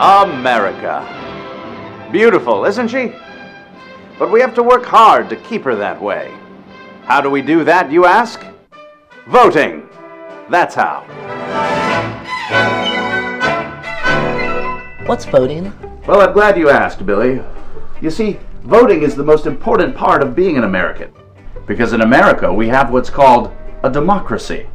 America. Beautiful, isn't she? But we have to work hard to keep her that way. How do we do that, you ask? Voting. That's how. What's voting? Well, I'm glad you asked, Billy. You see, voting is the most important part of being an American. Because in America, we have what's called a democracy.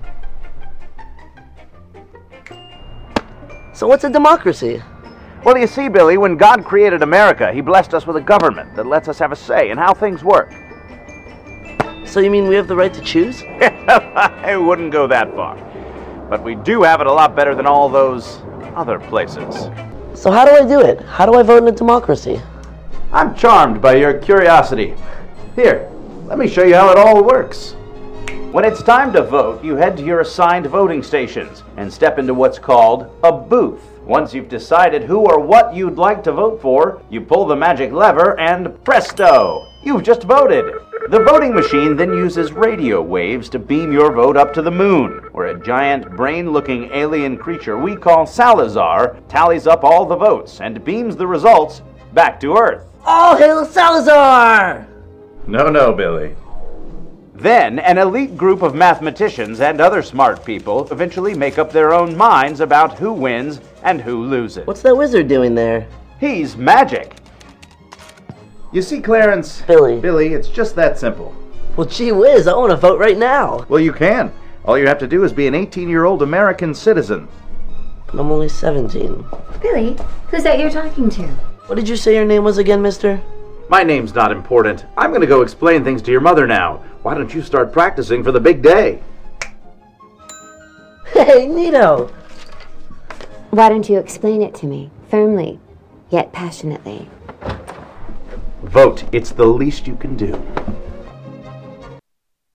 So what's a democracy? Well, you see, Billy, when God created America, he blessed us with a government that lets us have a say in how things work. So you mean we have the right to choose? I wouldn't go that far. But we do have it a lot better than all those other places. So how do I do it? How do I vote in a democracy? I'm charmed by your curiosity. Here, let me show you how it all works. When it's time to vote, you head to your assigned voting stations and step into what's called a booth. Once you've decided who or what you'd like to vote for, you pull the magic lever and presto! You've just voted! The voting machine then uses radio waves to beam your vote up to the moon, where a giant brain-looking alien creature we call Salazar tallies up all the votes and beams the results back to Earth. All hail Salazar! No, Billy. Then, an elite group of mathematicians and other smart people eventually make up their own minds about who wins and who loses. What's that wizard doing there? He's magic. You see, Clarence... Billy, it's just that simple. Well, gee whiz, I want to vote right now. Well, you can. All you have to do is be an 18-year-old American citizen. But I'm only 17. Billy, who's that you're talking to? What did you say your name was again, mister? My name's not important. I'm going to go explain things to your mother now. Why don't you start practicing for the big day? Hey, Nito! Why don't you explain it to me, firmly, yet passionately? Vote. It's the least you can do.